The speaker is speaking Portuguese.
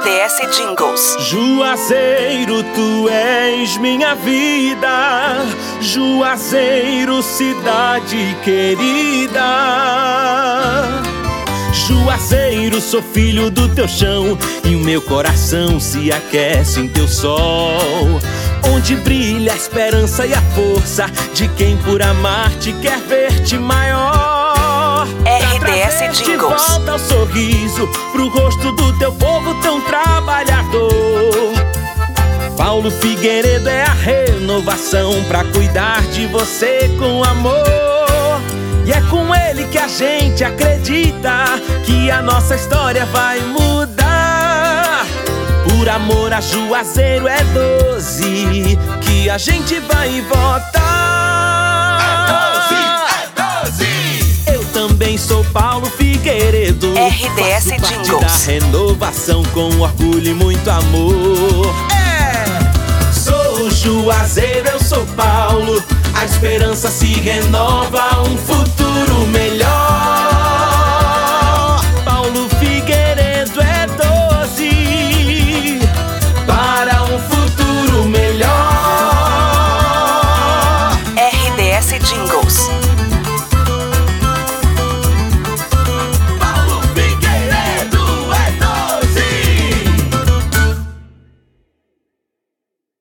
RDS Jingles. Juazeiro, tu és minha vida. Juazeiro, cidade querida. Juazeiro, sou filho do teu chão e o meu coração se aquece em teu sol, onde brilha a esperança e a força de quem por amar-te quer ver-te maior. RDS Jingles. Volta o sorriso pro rosto do teu povo tão trabalhador. Paulo Figueiredo é a renovação pra cuidar de você com amor. E é com ele que a gente acredita que a nossa história vai mudar. Por amor a Juazeiro é 12 que a gente vai votar. É 12! Eu também sou Paulo Figueiredo. RDS Faço parte Jingles. da renovação com orgulho e muito amor. Sou Juazeiro, eu sou Paulo. A esperança se renova, um futuro melhor.